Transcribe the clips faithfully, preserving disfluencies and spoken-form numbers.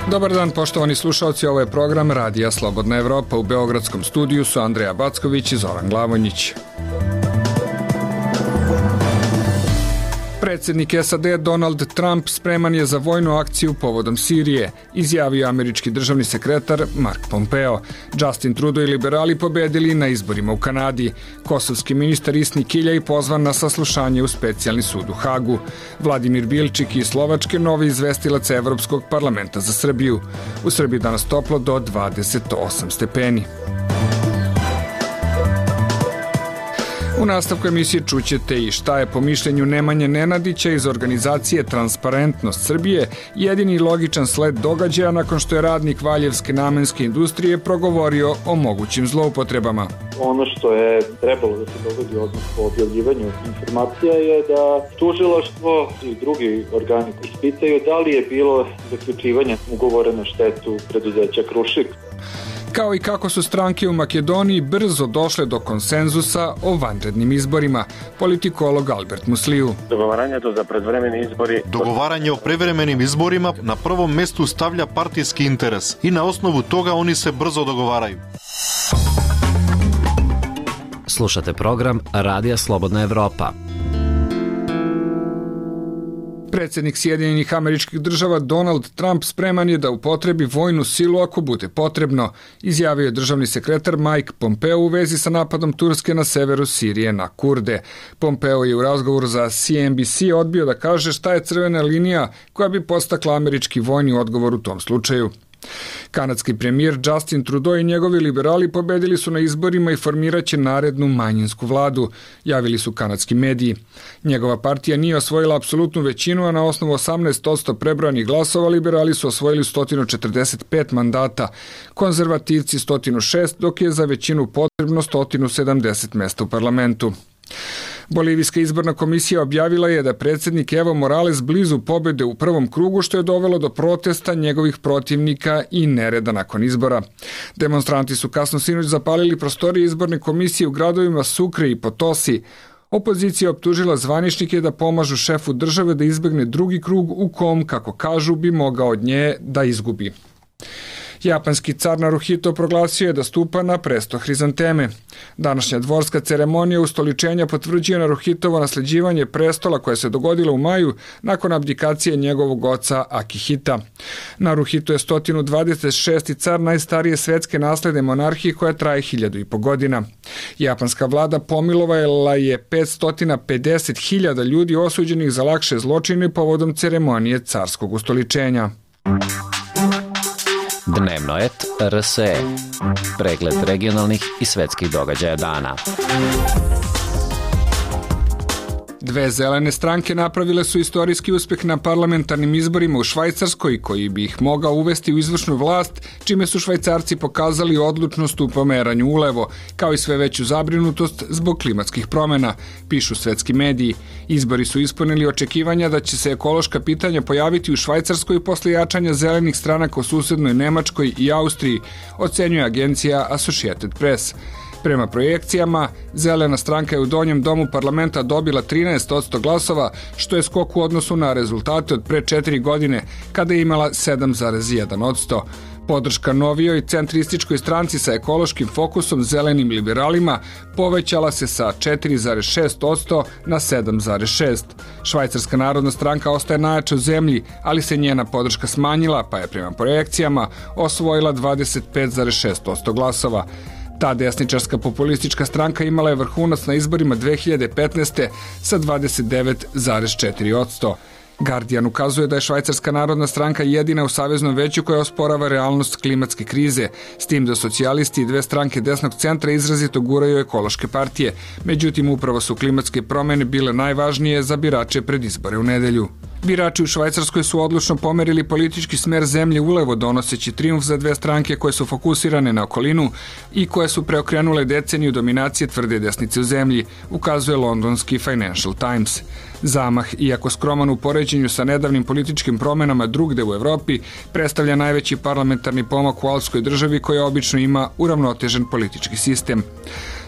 Dobar dan, poštovani slušalci, ovo je program Radija Slobodna Evropa. U beogradskom studiju su Andreja Backović i Zoran Glavonjić. Predsjednik S A D Donald Trump spreman je za vojnu akciju povodom Sirije, izjavio američki državni sekretar Mark Pompeo. Justin Trudeau i liberali pobedili na izborima u Kanadi. Kosovski ministar Isni Kiljaj pozvan na saslušanje u specijalni sud u Hagu. Vladimir Bilčik iz Slovačke novi izvestilac Evropskog parlamenta za Srbiju. U Srbiji danas toplo do dvadeset osam stepeni. U nastavku emisije čućete i šta je po mišljenju Nemanje Nenadića iz organizacije Transparentnost Srbije jedini logičan sled događaja nakon što je radnik Valjevske namenske industrije progovorio o mogućim zloupotrebama. Ono što je trebalo da se dogodi odmah po objavljivanju informacija je da tužilaštvo i drugi organi ispitaju da li je bilo zaključivanje ugovora na štetu preduzeća Krušik. Kao i kako su stranke u Makedoniji brzo došle do konsenzusa o vanrednim izborima. Politikolog Albert Musliju. Dogovaranje to za predvremeni izbori. Dogovaranje o prevremenim izborima na prvom mestu stavlja partijski interes i na osnovu toga oni se brzo dogovaraju. Slušate program Radija Slobodna Evropa. Predsjednik Sjedinjenih Američkih Država Donald Trump spreman je da upotrebi vojnu silu ako bude potrebno, izjavio je državni sekretar Mike Pompeo u vezi sa napadom Turske na severu Sirije na Kurde. Pompeo je u razgovoru za C N B C odbio da kaže šta je crvena linija koja bi postakla američki vojni odgovor u tom slučaju. Kanadski premijer Justin Trudeau i njegovi liberali pobedili su na izborima i formiraće narednu manjinsku vladu, javili su kanadski mediji. Njegova partija nije osvojila apsolutnu većinu, a na osnovu osamnaest posto prebrojanih glasova liberali su osvojili sto četrdeset pet mandata, konzervativci sto šest, dok je za većinu potrebno sto sedamdeset mesta u parlamentu. Bolivijska izborna komisija objavila je da predsjednik Evo Morales blizu pobjede u prvom krugu, što je dovelo do protesta njegovih protivnika i nereda nakon izbora. Demonstranti su kasno sinoć zapalili prostorije izborne komisije u gradovima Sucre i Potosi. Opozicija je optužila zvaničnike da pomažu šefu države da izbegne drugi krug u kom, kako kažu, bi mogao od nje da izgubi. Japanski car Naruhito proglasio je da stupa na presto hrizanteme. Današnja dvorska ceremonija ustoličenja potvrđuje Naruhitovo nasleđivanje prestola koje se dogodilo u maju nakon abdikacije njegovog oca Akihita. Naruhito je sto dvadeset šesti car najstarije svetske nasledne monarhije koja traje hiljadu i po godina. Japanska vlada pomilovala je petsto pedeset hiljada ljudi osuđenih za lakše zločine povodom ceremonije carskog ustoličenja. Dnevno et R S E. Pregled regionalnih i svetskih događaja dana. Dve zelene stranke napravile su istorijski uspeh na parlamentarnim izborima u Švajcarskoj, koji bi ih mogao uvesti u izvršnu vlast, čime su Švajcarci pokazali odlučnost u pomeranju ulevo, kao i sve veću zabrinutost zbog klimatskih promjena, pišu svetski mediji. Izbori su ispunili očekivanja da će se ekološka pitanja pojaviti u Švajcarskoj posle jačanja zelenih stranaka u susednoj Nemačkoj i Austriji, ocenjuje agencija Associated Press. Prema projekcijama, zelena stranka je u donjem domu parlamenta dobila trinaest posto glasova, što je skok u odnosu na rezultate od pre četiri godine, kada je imala sedam zarez jedan posto. Podrška novijoj centrističkoj stranci sa ekološkim fokusom zelenim liberalima povećala se sa četiri zarez šest posto na sedam zarez šest posto. Švajcarska narodna stranka ostaje najjača u zemlji, ali se njena podrška smanjila, pa je prema projekcijama osvojila dvadeset pet zarez šest posto glasova. Ta desničarska populistička stranka imala je vrhunac na izborima dve hiljade petnaeste. sa dvadeset devet zarez četiri posto. Guardian ukazuje da je Švajcarska narodna stranka jedina u saveznom veću koja osporava realnost klimatske krize, s tim da socijalisti i dve stranke desnog centra izrazito guraju ekološke partije. Međutim, upravo su klimatske promjene bile najvažnije za birače pred izbore u nedelju. Birači u Švajcarskoj su odlučno pomerili politički smer zemlje ulevo, donoseći trijumf za dve stranke koje su fokusirane na okolinu i koje su preokrenule deceniju dominacije tvrde desnice u zemlji, ukazuje londonski Financial Times. Zamah, iako skroman u poređenju sa nedavnim političkim promjenama drugde u Evropi, predstavlja najveći parlamentarni pomak u alpskoj državi koja obično ima uravnotežen politički sistem.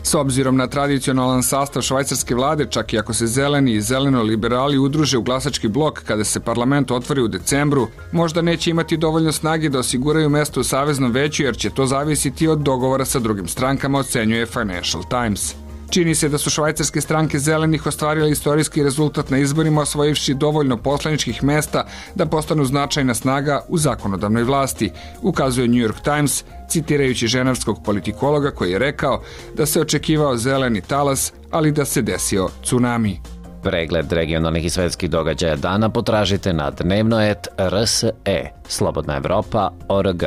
S obzirom na tradicionalan sastav švajcarske vlade, čak i ako se zeleni i zeleno-liberali udruže u glasački blok kada se parlament otvori u decembru, možda neće imati dovoljno snage da osiguraju mesto u Saveznom veću jer će to zavisiti od dogovora sa drugim strankama, ocenjuje Financial Times. Čini se da su švajcarske stranke zelenih ostvarile istorijski rezultat na izborima osvojivši dovoljno poslaničkih mesta da postanu značajna snaga u zakonodavnoj vlasti, ukazuje New York Times, citirajući ženevskog politikologa koji je rekao da se očekivao zeleni talas, ali da se desio tsunami. Pregled regionalnih i svetskih događaja dana potražite na dnevnoet R S E, Slobodna Evropa, O R G.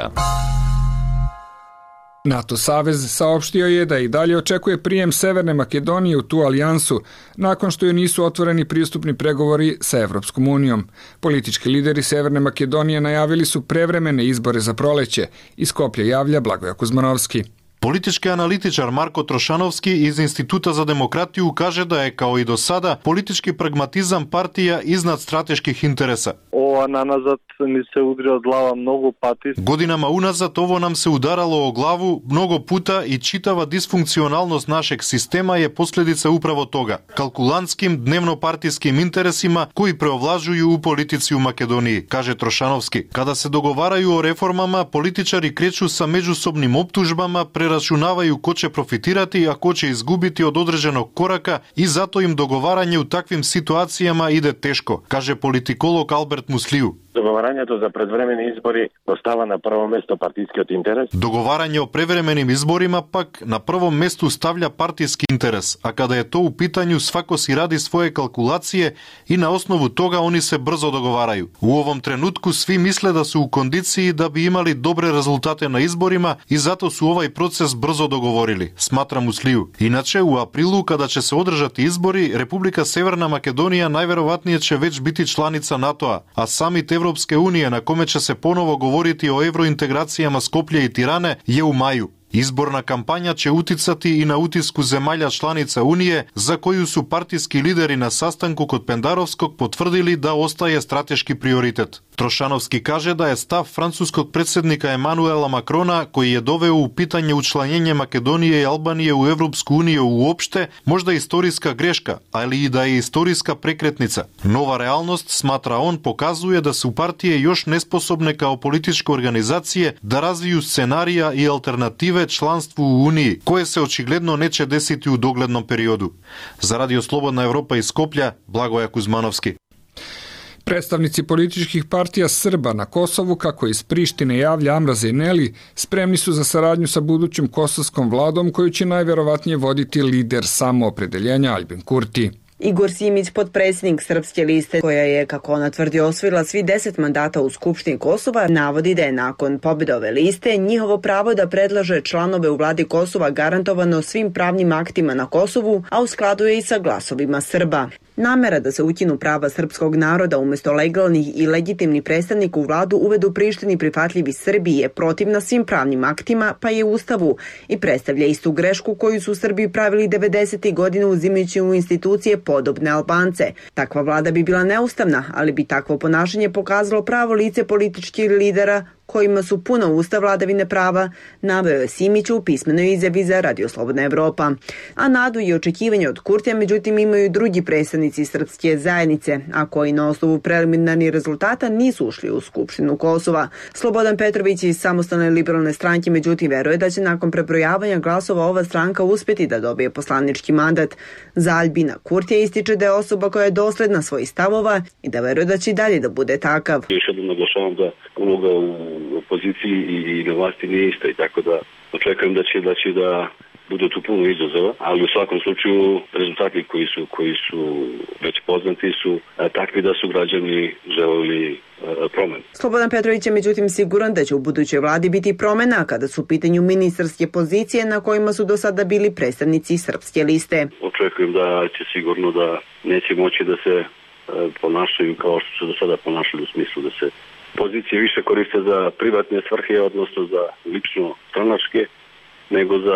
NATO savez saopštio je da i dalje očekuje prijem Severne Makedonije u tu alijansu nakon što joj nisu otvoreni pristupni pregovori sa Evropskom unijom. Politički lideri Severne Makedonije najavili su prevremene izbore za proleće. Iz Skoplja javlja Blagoje Kuzmanovski. Politički analitičar Marko Trošanovski iz Instituta za demokratiju kaže da je kao i do sada politički pragmatizam partija iznad strateških interesa. Ova nanazad mi se udri od glava mnogo pati. Godinama unazad ovo nam se udaralo o glavu mnogo puta i čitava disfunkcionalnost našeg sistema je posljedica upravo toga. Kalkulantskim dnevnopartijskim interesima koji preovlažuju u politici u Makedoniji, kaže Trošanovski. Kada se dogovaraju o reformama, političari kreću sa međusobnim optužbama, preračunavaju ko će profitirati, a ko će izgubiti od određenog koraka i zato im dogovaranje u takvim situacijama ide teško, kaže politikolog Albert Musliju. Договарањето за предвремени избори остава на прво место партискиот интерес. Договарање о превременим изборима пак на прво место ставља партиски интерес, а када е то у питању свако си ради своје калкулације и на основу тога они се брзо договарају. У овом тренутку сви мисле да се у кондиции да би имали добре резултати на изборима и зато су овај процес брзо договорили, сматра Муслију. Иначе у априлу када ќе се одржат избори, Република Северна Македонија најверојатније ќе веќе бити чланица НАТО-а, а самит Европske unije na kome će se ponovo govoriti o evrointegracijama Skoplje i Tirane je u maju. Izborna kampanja će uticati i na utisku zemalja članica Unije, za koju su partijski lideri na sastanku kod Pendarovskog potvrdili da ostaje strateški prioritet. Trošanovski kaže da je stav francuskog predsjednika Emanuela Macrona, koji je doveo u pitanje učlanjenje Makedonije i Albanije u Evropsku uniju uopšte, možda istorijska greška, ali i da je istorijska prekretnica. Nova realnost, smatra on, pokazuje da su partije još nesposobne kao političke organizacije da razviju scenarija i alternative članstvu u Uniji, koje se očigledno neće desiti u doglednom periodu. Za Radio Slobodna Evropa iz Skoplja, Blagoje Kuzmanovski. Predstavnici političkih partija Srba na Kosovu, kako iz Prištine javlja Amra Zejneli, spremni su za saradnju sa budućom kosovskom vladom koju će najverovatnije voditi lider samoopredeljenja Aljbin Kurti. Igor Simić, potpredsjednik Srpske liste, koja je, kako ona tvrdi, osvojila svi deset mandata u Skupštini Kosova, navodi da je nakon pobjede ove liste njihovo pravo da predlaže članove u vladi Kosova garantovano svim pravnim aktima na Kosovu, a u skladu je i sa glasovima Srba. Namera da se ukinu prava srpskog naroda umjesto legalnih i legitimnih predstavnika u vladu uvedu Prištini prihvatljivi Srbi je protivna svim pravnim aktima, pa je Ustavu, i predstavlja istu grešku koju su Srbi pravili devedesetih godina uzimajući u institucije podobne Albance. Takva vlada bi bila neustavna, ali bi takvo ponašanje pokazalo pravo lice političkih lidera kojima su puna usta vladavine prava, naveo je Simić u pismenoj izjavi za Radio Slobodna Evropa. A nadu i očekivanje od Kurtija, međutim, imaju drugi predstavnici srpske zajednice, a koji na osnovu preliminarnih rezultata nisu ušli u Skupštinu Kosova. Slobodan Petrović iz Samostalne liberalne stranke, međutim, veruje da će nakon prebrojavanja glasova ova stranka uspjeti da dobije poslanički mandat. Za Aljbina Kurtija ističe da je osoba koja je dosledna svojih stavova i da veruje da će i dalje da bude takav. Još jednom naglašavam da uloga u opoziciji i na vlasti nije ista i tako da očekujem da će da će da bude tu puno izazova, ali u svakom slučaju rezultati koji su koji su već poznati su takvi da su građani želeli promenu. Slobodan Petrović je međutim siguran da će u budućoj vladi biti promena kada su u pitanju ministarske pozicije na kojima su do sada bili predstavnici Srpske liste. Očekujem da će sigurno da neće moći da se ponašaju kao što su do sada ponašali u smislu da se pozicije više koriste za privatne svrhe, odnosno za lično stranačke, nego za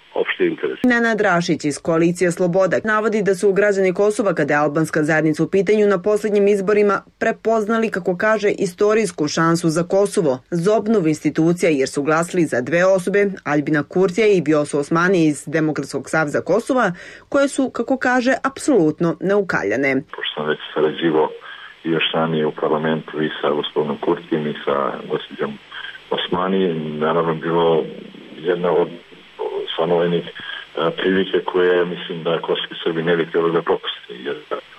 opšte interese. Nenad Rašić iz koalicije Sloboda navodi da su građani Kosova, kada je albanska zajednica u pitanju, na posljednjim izborima prepoznali, kako kaže, istorijsku šansu za Kosovo, za obnovu institucija, jer su glasili za dve osobe, Aljbina Kurtija i Vjosu Osmani iz Demokratskog saveza Kosova, koje su, kako kaže, apsolutno neukaljane. Pošto sam već sarađivao i još ranije u parlamentu i sa gospodinom Kurtijem i sa gospođom Osmani, naravno bilo jedna od stanovenih prilike koje mislim da kosovski Srbi ne bi trebali da propuste, jer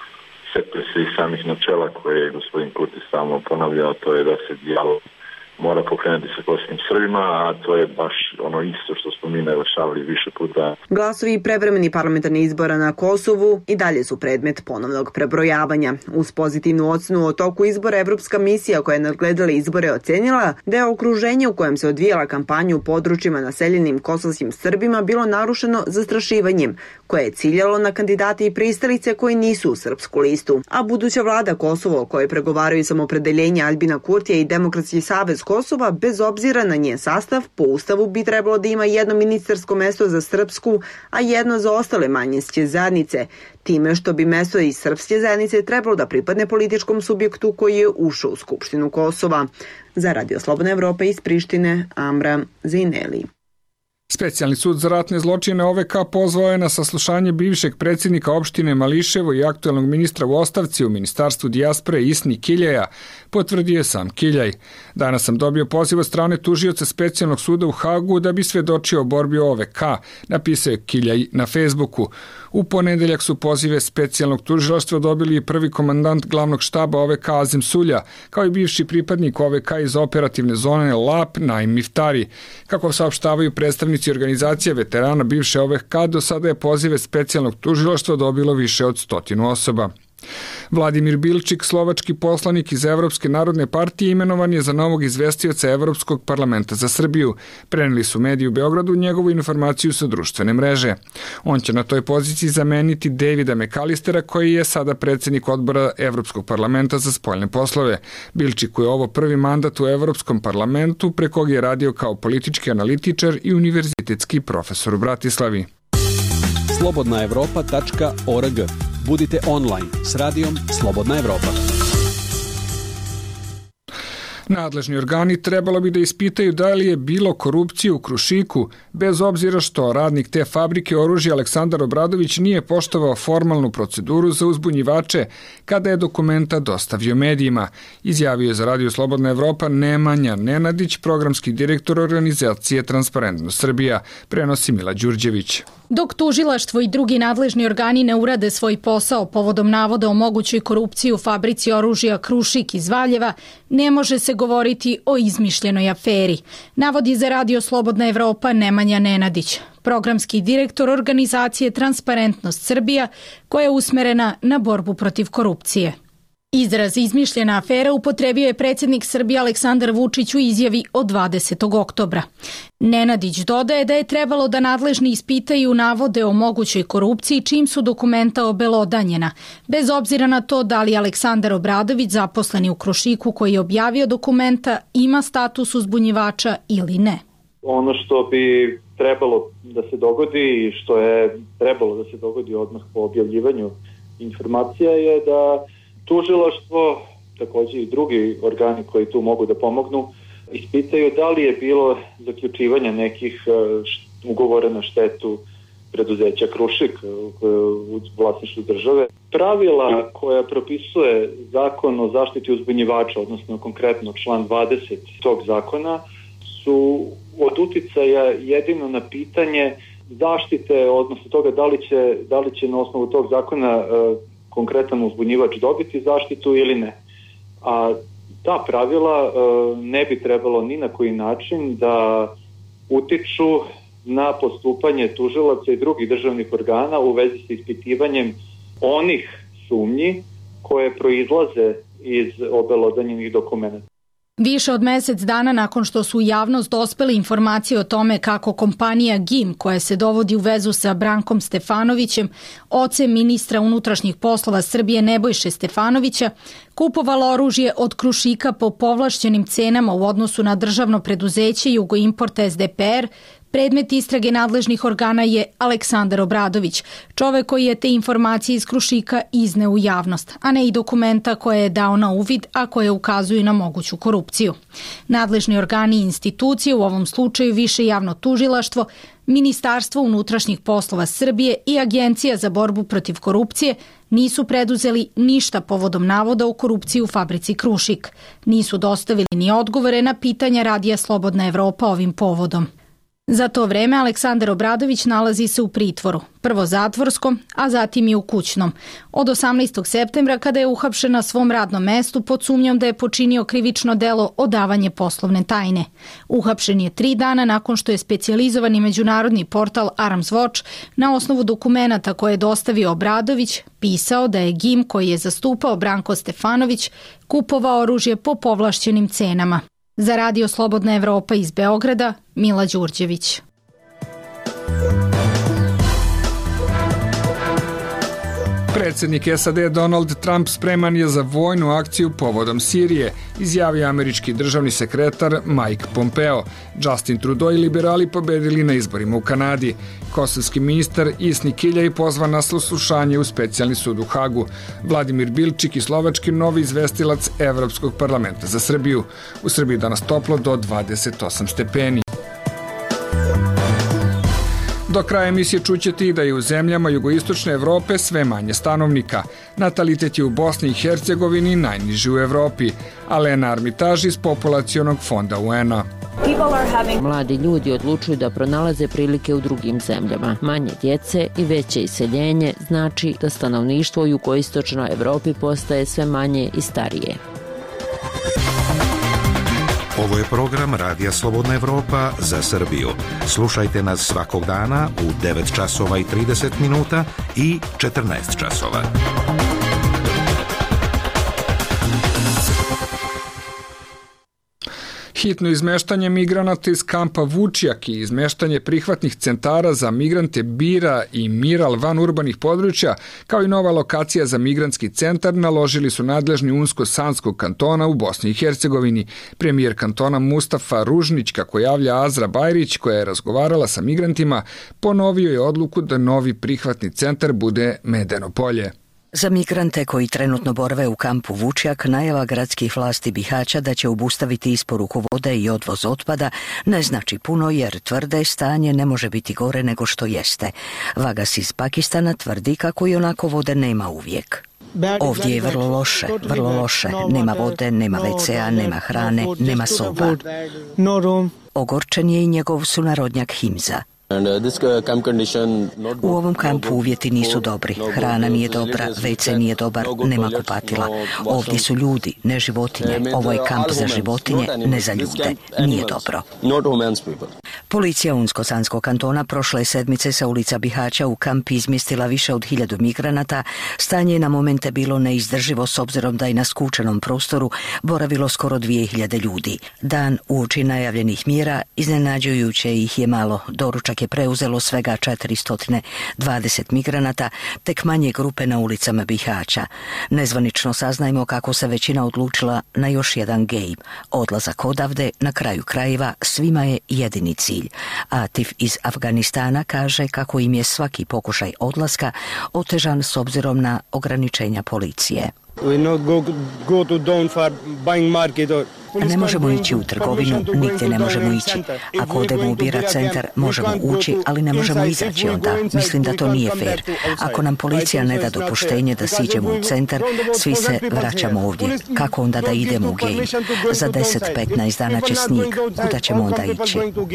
setili se i samih načela koje je gospodin Kurti stalno ponavljao, to je da se dijalog mora pokrenuti sa kosovskim Srbima, a to je baš ono isto što smo mi naglašavali više puta. Glasovi prevremeni parlamentarni izbora na Kosovu i dalje su predmet ponovnog prebrojavanja. Uz pozitivnu ocenu o toku izbora, Evropska misija koja je nadgledala izbore ocenila da je okruženje u kojem se odvijala kampanja u područjima naseljenim kosovskim Srbima bilo narušeno zastrašivanjem, koje je ciljalo na kandidate i pristalice koji nisu u srpsku listu. A buduća vlada Kosovo, o kojoj pregovaraju samopredeljenje Aljbina Kurtija i Demokratski savez Kosova, bez obzira na njen sastav, po ustavu bi trebalo da ima jedno ministarsko mesto za srpsku, a jedno za ostale manjinske zajednice, time što bi mesto iz srpske zajednice trebalo da pripadne političkom subjektu koji je ušao u Skupštinu Kosova. Za Radio Slobodna Evropa iz Prištine, Amra Zineli. Specijalni sud za ratne zločine O V K pozvao je na saslušanje bivšeg predsjednika opštine Mališevo i aktuelnog ministra u ostavci u Ministarstvu dijaspore Isni Kiljaja, potvrdio je sam Kiljaj. Danas sam dobio poziv od strane tužioca Specijalnog suda u Hagu da bi svedočio o borbi O V K, napisao je Kiljaj na Facebooku. U ponedeljak su pozive specijalnog tužilaštva dobili i prvi komandant glavnog štaba O V K Azem Sulja, kao i bivši pripadnik O V K iz operativne zone Lap Naim Miftari. Kako saopštavaju predstavnici organizacije veterana bivše O V K, do sada je pozive specijalnog tužilaštva dobilo više od stotinu osoba. Vladimir Bilčik, slovački poslanik iz Evropske narodne partije, imenovan je za novog izvestioca Evropskog parlamenta za Srbiju. Preneli su mediji u Beogradu njegovu informaciju sa društvene mreže. On će na toj poziciji zameniti Davida McAllistera, koji je sada predsjednik odbora Evropskog parlamenta za spoljne poslove. Bilčiku je ovo prvi mandat u Evropskom parlamentu, pre kog je radio kao politički analitičar i univerzitetski profesor u Bratislavi. slobodna evropa tačka org. Budite online s radijom Slobodna Evropa. Nadležni organi trebalo bi da ispitaju da li je bilo korupcije u Krušiku, bez obzira što radnik te fabrike oružja Aleksandar Obradović nije poštovao formalnu proceduru za uzbunjivače kada je dokumenta dostavio medijima, izjavio je za Radio Slobodna Evropa Nemanja Nenadić, programski direktor organizacije Transparentnost Srbija, prenosi Mila Đurđević. Dok tužilaštvo i drugi nadležni organi ne urade svoj posao povodom navoda o mogućoj korupciji u fabrici oružja Krušik iz Valjeva, ne može se govoriti o izmišljenoj aferi, navodi za Radio Slobodna Evropa Nemanja Nenadić, programski direktor organizacije Transparentnost Srbija, koja je usmerena na borbu protiv korupcije. Izraz izmišljena afera upotrebio je predsjednik Srbije Aleksandar Vučić u izjavi od dvadesetog oktobra. Nenadić dodaje da je trebalo da nadležni ispitaju navode o mogućoj korupciji čim su dokumenta obelodanjena, bez obzira na to da li Aleksandar Obradović, zaposleni u Krušiku koji je objavio dokumenta, ima status uzbunjivača ili ne. Ono što bi trebalo da se dogodi i što je trebalo da se dogodi odmah po objavljivanju informacija je da tužilaštvo, također i drugi organi koji tu mogu da pomognu, ispitaju da li je bilo zaključivanja nekih ugovora na štetu preduzeća Krušik u vlasništvu države. Pravila koja propisuje zakon o zaštiti uzbunjivača, odnosno konkretno član dvadeset tog zakona, su od uticaja jedino na pitanje zaštite, odnosno toga da li će, da li će na osnovu tog zakona konkretan uzbunjivač dobiti zaštitu ili ne. A ta pravila ne bi trebalo ni na koji način da utiču na postupanje tužilaca i drugih državnih organa u vezi sa ispitivanjem onih sumnji koje proizlaze iz obelodanjenih dokumenta. Više od mjesec dana nakon što su u javnost dospele informacije o tome kako kompanija G I M, koja se dovodi u vezu sa Brankom Stefanovićem, ocem ministra unutrašnjih poslova Srbije Nebojše Stefanovića, kupovala oružje od Krušika po povlašćenim cenama u odnosu na državno preduzeće Jugoimport S D P R, Predmet istrage nadležnih organa je Aleksandar Obradović, čovek koji je te informacije iz Krušika izneo u javnost, a ne i dokumenta koje je dao na uvid, a koje ukazuju na moguću korupciju. Nadležni organi i institucije, u ovom slučaju Više javno tužilaštvo, Ministarstvo unutrašnjih poslova Srbije i Agencija za borbu protiv korupcije nisu preduzeli ništa povodom navoda o korupciji u fabrici Krušik. Nisu dostavili ni odgovore na pitanja Radija Slobodna Evropa ovim povodom. Za to vreme Aleksandar Obradović nalazi se u pritvoru, prvo zatvorskom, a zatim i u kućnom. Od osamnaestog septembra kada je uhapšen na svom radnom mestu pod sumnjom da je počinio krivično delo odavanje poslovne tajne. Uhapšen je tri dana nakon što je specijalizovani međunarodni portal Arms Watch na osnovu dokumenata koje je dostavio Obradović pisao da je G I M koji je zastupao Branko Stefanović kupovao oružje po povlašćenim cenama. Za Radio Slobodna Evropa iz Beograda, Mila Đurđević. Predsjednik S A D Donald Trump spreman je za vojnu akciju povodom Sirije, izjavio američki državni sekretar Mike Pompeo. Justin Trudeau i liberali pobedili na izborima u Kanadi. Kosovski ministar Isni Kiljaj pozvan na saslušanje u specijalni sud u Hagu. Vladimir Bilčik i slovački novi izvestilac Evropskog parlamenta za Srbiju. U Srbiji danas toplo do dvadeset osam stepeni. Do kraja emisije čućete i da je u zemljama jugoistočne Evrope sve manje stanovnika. Natalitet je u Bosni i Hercegovini najniži u Evropi. Alena Armitaž iz Populacionog fonda U N-a. Mladi ljudi odlučuju da pronalaze prilike u drugim zemljama. Manje djece i veće iseljenje znači da stanovništvo u jugoistočnoj Evropi postaje sve manje i starije. Ovo je program Radija Slobodna Evropa za Srbiju. Slušajte nas svakog dana u devet časova i trideset minuta i četrnaest časova. Hitno izmeštanje migranata iz kampa Vučjak i izmeštanje prihvatnih centara za migrante Bira i Miral van urbanih područja, kao i nova lokacija za migrantski centar, naložili su nadležni Unsko-Sanskog kantona u Bosni i Hercegovini. Premijer kantona Mustafa Ružnić, kako javlja Azra Bajrić, koja je razgovarala sa migrantima, ponovio je odluku da novi prihvatni centar bude Medeno polje. Za migrante koji trenutno borave u kampu Vučjak, najava gradskih vlasti Bihaća da će obustaviti isporuku vode i odvoz otpada ne znači puno jer tvrde stanje ne može biti gore nego što jeste. Vagas iz Pakistana tvrdi kako i onako vode nema uvijek. Ovdje je vrlo loše, vrlo loše. Nema vode, nema ve ce a, nema hrane, nema soba. Ogorčen je i njegov sunarodnjak Himza. U ovom kampu uvjeti nisu dobri, hrana nije dobra, ve ce nije dobar, nema kupatila. Ovdje su ljudi, ne životinje. Ovo je kamp za životinje, ne za ljude. Nije dobro. Policija Unsko-Sanskog kantona prošle sedmice sa ulica Bihaća u kamp izmjestila više od hiljadu migranata. Stanje je na momente bilo neizdrživo s obzirom da je na skučenom prostoru boravilo skoro dvije hiljade ljudi. Dan uoči najavljenih mjera iznenađujuće ih je malo. Doručak je preuzelo svega četiristo dvadeset migranata, tek manje grupe na ulicama Bihaća. Nezvanično saznajmo kako se većina odlučila na još jedan game. Odlazak odavde, na kraju krajeva, svima je jedini cilj. Atif iz Afganistana kaže kako im je svaki pokušaj odlaska otežan s obzirom na ograničenja policije. Ne možemo ići u trgovinu, nigdje ne možemo ići. Ako odemo u Bira centar, možemo ući, ali ne možemo izaći onda. Mislim da to nije fair. Ako nam policija ne da dopuštenje da siđemo u centar, svi se vraćamo ovdje. Kako onda da idemo u game? Za deset do petnaest dana će snijeg. Kuda ćemo onda ići?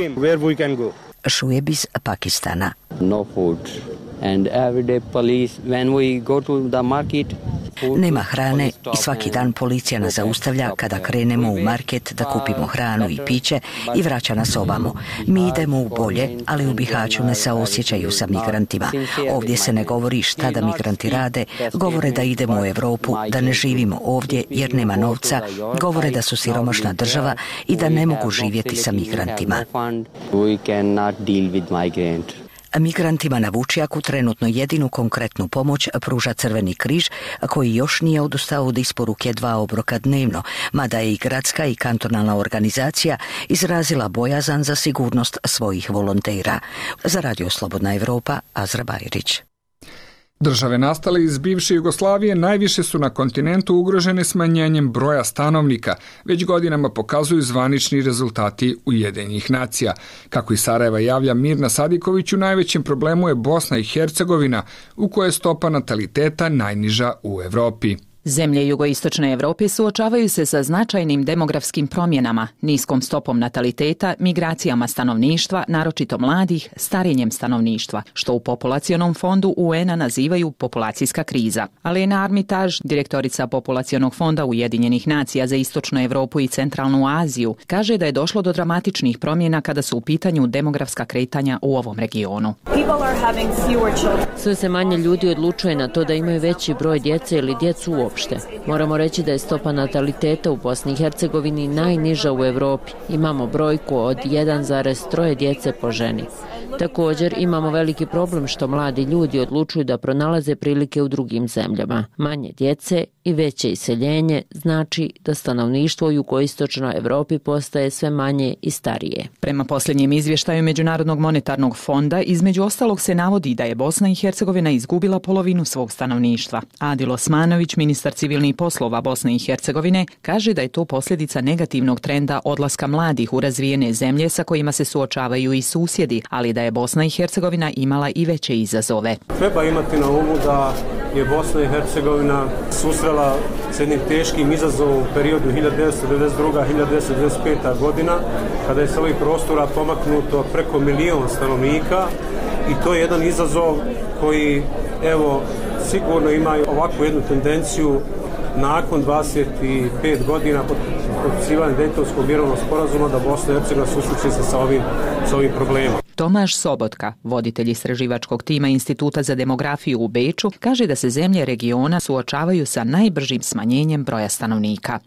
Šueb iz Pakistana. No food. And everyday police, when we go to the market, nema hrane i svaki dan policija nas zaustavlja kada krenemo u market da kupimo hranu i piće i vraća nas ovamo. Mi idemo u bolje, ali u Bihaću ne se osjećaju sa migrantima. Ovdje se ne govori šta da migranti rade, govore da idemo u Evropu, da ne živimo ovdje jer nema novca, govore da su siromašna država i da ne mogu živjeti sa migrantima. Migrantima na Vučjaku trenutno jedinu konkretnu pomoć pruža Crveni križ, koji još nije odustao od isporuke dva obroka dnevno, mada je i gradska i kantonalna organizacija izrazila bojazan za sigurnost svojih volontera. Za Radio Slobodna Evropa, Azra Bajrić. Države nastale iz bivše Jugoslavije najviše su na kontinentu ugrožene smanjenjem broja stanovnika, već godinama pokazuju zvanični rezultati Ujedinjenih nacija. Kako iz Sarajeva javlja Mirna Sadiković, u najvećem problemu je Bosna i Hercegovina, u kojoj je stopa nataliteta najniža u Evropi. Zemlje jugoistočne Evrope suočavaju se sa značajnim demografskim promjenama, niskom stopom nataliteta, migracijama stanovništva, naročito mladih, starenjem stanovništva, što u populacionom fondu U N A nazivaju populacijska kriza. Alena Armitaž, direktorica populacionog fonda Ujedinjenih nacija za istočnu Evropu i centralnu Aziju, kaže da je došlo do dramatičnih promjena kada su u pitanju demografska kretanja u ovom regionu. Sve se manje ljudi odlučuje na to da imaju veći broj djece ili djecu uopšte. Moramo reći da je stopa nataliteta u Bosni i Hercegovini najniža u Evropi. Imamo brojku od jedan zarez tri djece po ženi. Također imamo veliki problem što mladi ljudi odlučuju da pronalaze prilike u drugim zemljama. Manje djece i veće iseljenje znači da stanovništvo u jugoistočnoj Evropi postaje sve manje i starije. Prema posljednjem izvještaju Međunarodnog monetarnog fonda, između ostalog se navodi da je Bosna i Hercegovina izgubila polovinu svog stanovništva. Adil Osmanović, ministar civilnih poslova Bosne i Hercegovine, kaže da je to posljedica negativnog trenda odlaska mladih u razvijene zemlje sa kojima se suočavaju i susjedi, ali da je Bosna i Hercegovina imala i veće izazove. Treba imati na umu da je Bosna i Hercegovina susrela s jednim teškim izazovom u periodu hiljadu devetsto devedeset druga do hiljadu devetsto devedeset peta godina, kada je s ovih prostora pomaknuto preko milion stanovnika, i to je jedan izazov koji, evo, sigurno ima ovakvu jednu tendenciju nakon dvadeset pet godina potpisivanja Dejtonskog mirovnog sporazuma da Bosna i Hercegovina susreće se sa ovim, sa ovim problemom. Tomaš Sobotka, voditelj istraživačkog tima Instituta za demografiju u Beču, kaže da se zemlje regiona suočavaju sa najbržim smanjenjem broja stanovnika.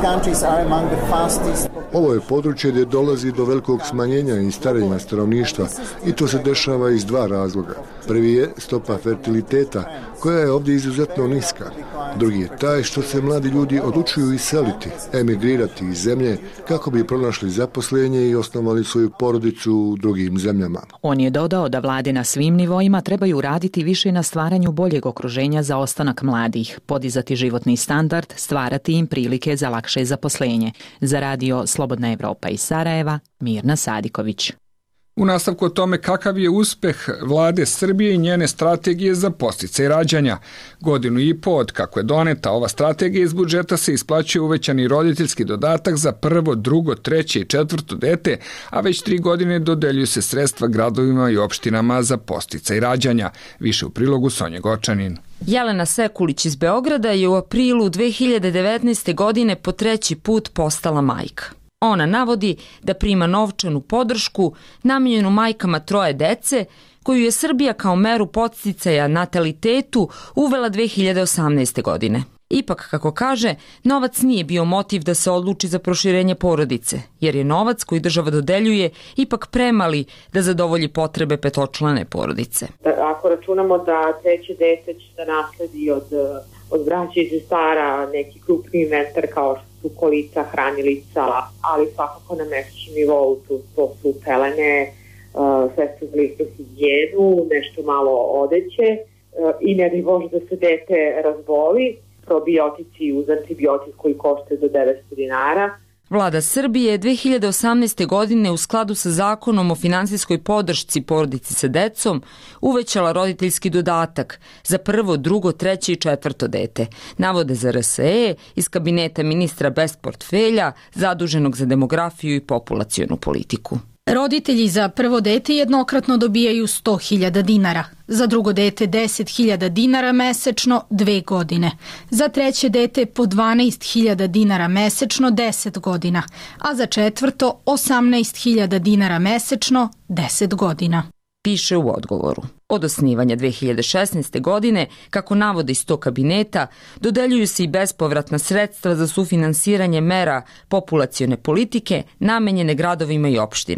Ovo je područje gdje dolazi do velikog smanjenja i starenja stanovništva, i to se dešava iz dva razloga. Prvi je stopa fertiliteta, koja je ovdje izuzetno niska. Drugi je taj što se mladi ljudi odlučuju iseliti, emigrirati iz zemlje kako bi pronašli zaposlenje i osnovali svoju porodicu u drugim zemljama. On je dodao da vlade na svim nivoima trebaju raditi više na stvaranju boljeg okruženja za ostanak mladih, podizati životni standard, stvarati im prilike za lakše zaposlenje. Za Radio Slobodna Evropa iz Sarajeva, Mirna Sadiković. U nastavku o tome kakav je uspeh vlade Srbije i njene strategije za podsticaj rađanja. Godinu i po od kako je doneta ova strategija, iz budžeta se isplaćuje uvećani roditeljski dodatak za prvo, drugo, treće i četvrto dete, a već tri godine dodeljuju se sredstva gradovima i opštinama za podsticaj rađanja. Više u prilogu Sonje Gočanin. Jelena Sekulić iz Beograda je u aprilu dve hiljade devetnaeste. godine po treći put postala majka. Ona navodi da prima novčanu podršku namijenjenu majkama troje dece, koju je Srbija kao meru podsticaja natalitetu uvela dve hiljade osamnaeste. godine. Ipak, kako kaže, novac nije bio motiv da se odluči za proširenje porodice, jer je novac koji država dodeljuje ipak premali da zadovolji potrebe petočlane porodice. Ako računamo da treće dete će da nasledi od, od braće i sestara neki krupni inventar kao što su kolica, hranilica, ali svakako na mesečnom nivou to, to su pelene, uh, sredstvo za ličnu higijenu, nešto malo odeće uh, i ne daj Bože da se dete razboli, probiotici uz antibiotik koji koštaju do devetsto dinara. Vlada Srbije je dve hiljade osamnaeste. godine u skladu sa zakonom o finansijskoj podršci porodici sa decom uvećala roditeljski dodatak za prvo, drugo, treće i četvrto dete. Navode za R S E iz kabineta ministra bez portfelja zaduženog za demografiju i populacionu politiku. Roditelji za prvo dete jednokratno dobijaju sto hiljada dinara, za drugo dete deset hiljada dinara mesečno dve godine, za treće dete po dvanaest hiljada dinara mesečno deset godina, a za četvrto osamnaest hiljada dinara mesečno deset godina. Piše u odgovoru. Od osnivanja dve hiljade šesnaeste. godine, kako navode iz tog kabineta, dodeljuju se i bespovratna sredstva za sufinansiranje mera populacione politike namenjene gradovima i opštinama.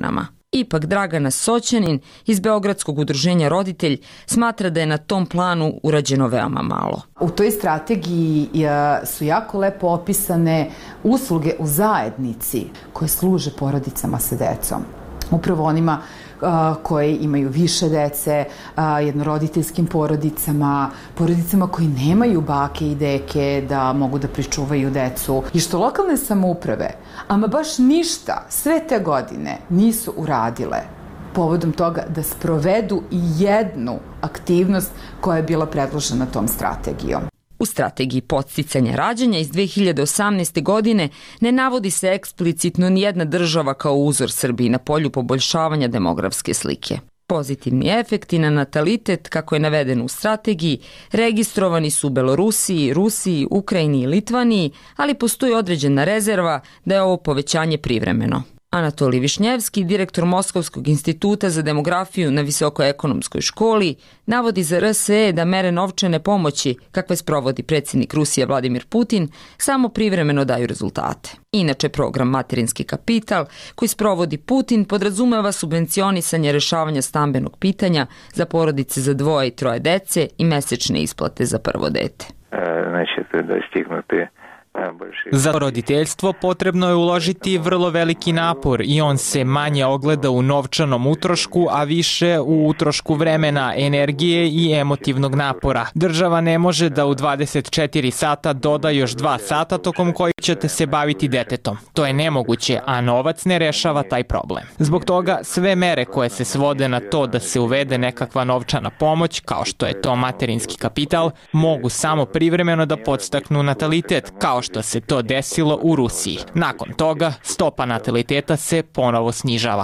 Ipak Dragana Soćanin iz Beogradskog udruženja Roditelj smatra da je na tom planu urađeno veoma malo. U toj strategiji su jako lepo opisane usluge u zajednici koje služe porodicama sa decom. Upravo onima koji imaju više dece, jednoroditeljskim porodicama, porodicama koji nemaju bake i deke da mogu da pričuvaju decu. I što lokalne samouprave, ama baš ništa sve te godine nisu uradile povodom toga da sprovedu jednu aktivnost koja je bila predložena tom strategijom. U strategiji podsticanja rađanja iz dve hiljade osamnaeste. godine ne navodi se eksplicitno nijedna država kao uzor Srbiji na polju poboljšavanja demografske slike. Pozitivni efekti na natalitet, kako je navedeno u strategiji, registrovani su u Belorusiji, Rusiji, Ukrajini i Litvaniji, ali postoji određena rezerva da je ovo povećanje privremeno. Anatolij Višnjevski, direktor Moskovskog instituta za demografiju na Visokoj ekonomskoj školi, navodi za R S E da mere novčane pomoći, kakve sprovodi predsjednik Rusije Vladimir Putin, samo privremeno daju rezultate. Inače, program Materinski kapital, koji sprovodi Putin, podrazumeva subvencionisanje rešavanja stambenog pitanja za porodice za dvoje i troje dece i mesečne isplate za prvo dete. Nećete da stignuti. Za roditeljstvo potrebno je uložiti vrlo veliki napor i on se manje ogleda u novčanom utrošku, a više u utrošku vremena, energije i emotivnog napora. Država ne može da u dvadeset četiri sata doda još dva sata tokom kojih ćete se baviti detetom. To je nemoguće, a novac ne rešava taj problem. Zbog toga sve mere koje se svode na to da se uvede nekakva novčana pomoć, kao što je to materinski kapital, mogu samo privremeno da podstaknu natalitet, kao što se to desilo u Rusiji. Nakon toga, stopa nataliteta se ponovo snižava.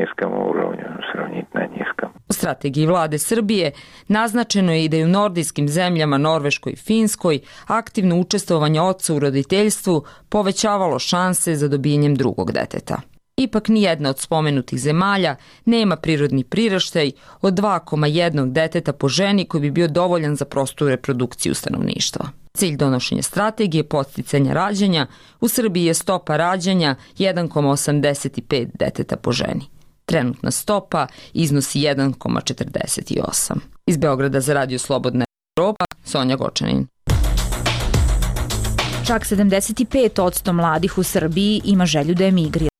U strategiji vlade Srbije naznačeno je i da je u nordijskim zemljama Norveškoj i Finskoj aktivno učestvovanje oca u roditeljstvu povećavalo šanse za dobijanjem drugog deteta. Ipak nijedna od spomenutih zemalja nema prirodni priraštaj od dva zarez jedan deteta po ženi koji bi bio dovoljan za prostu reprodukciju stanovništva. Cilj donošenja strategije podsticanja rađanja u Srbiji je stopa rađanja jedan zarez osamdeset pet deteta po ženi. Trenutna stopa iznosi jedan zarez četrdeset osam. Iz Beograda za Radio Slobodna Evropa, Sonja Gočanin. Čak sedamdeset pet posto mladih u Srbiji ima želju da emigrira.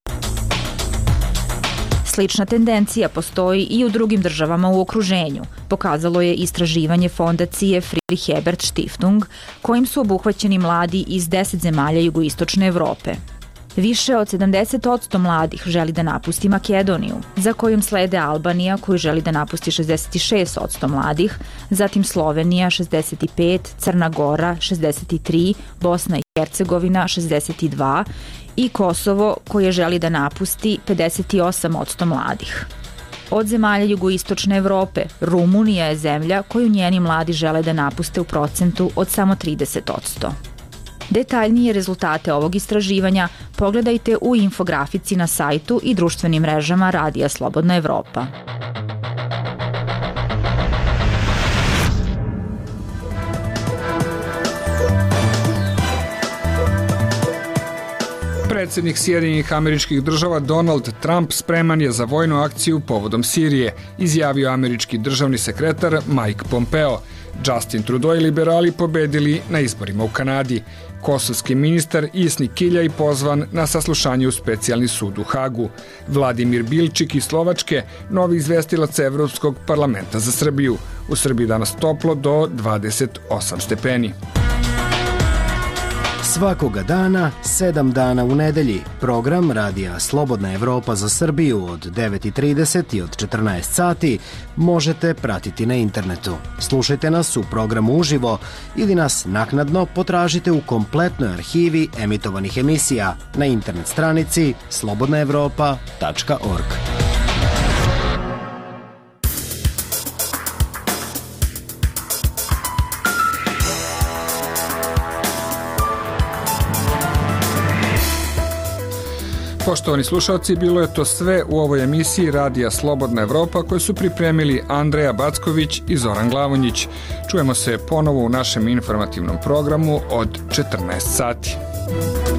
Slična tendencija postoji i u drugim državama u okruženju, pokazalo je istraživanje fondacije Friedrich Ebert Stiftung, kojim su obuhvaćeni mladi iz deset zemalja jugoistočne Evrope. Više od sedamdeset posto mladih želi da napusti Makedoniju, za kojom slede Albanija koju želi da napusti šezdeset šest posto mladih, zatim Slovenija šezdeset pet, Crna Gora šezdeset tri, Bosna i Hercegovina šezdeset dva i Kosovo koje želi da napusti pedeset osam posto mladih. Od zemalja jugoistočne Evrope, Rumunija je zemlja koju njeni mladi žele da napuste u procentu od samo trideset posto. Detaljnije rezultate ovog istraživanja pogledajte u infografici na sajtu i društvenim mrežama Radija Slobodna Evropa. Predsjednik Sjedinjenih Američkih Država Donald Trump spreman je za vojnu akciju povodom Sirije, izjavio američki državni sekretar Mike Pompeo. Justin Trudeau i liberali pobedili na izborima u Kanadi. Kosovski ministar Isni Kiljaj pozvan na saslušanje u specijalni sud u Hagu. Vladimir Bilčik iz Slovačke, novi izvestilac Evropskog parlamenta za Srbiju. U Srbiji danas toplo do dvadeset osam stepeni. Svakoga dana, sedam dana u nedelji, program Radija Slobodna Evropa za Srbiju od devet i trideset i od četrnaest sati možete pratiti na internetu. Slušajte nas u programu uživo ili nas naknadno potražite u kompletnoj arhivi emitovanih emisija na internet stranici slobodna evropa tačka org. Poštovani slušalci, bilo je to sve u ovoj emisiji Radija Slobodna Evropa koju su pripremili Andreja Backović i Zoran Glavonjić. Čujemo se ponovo u našem informativnom programu od četrnaest sati.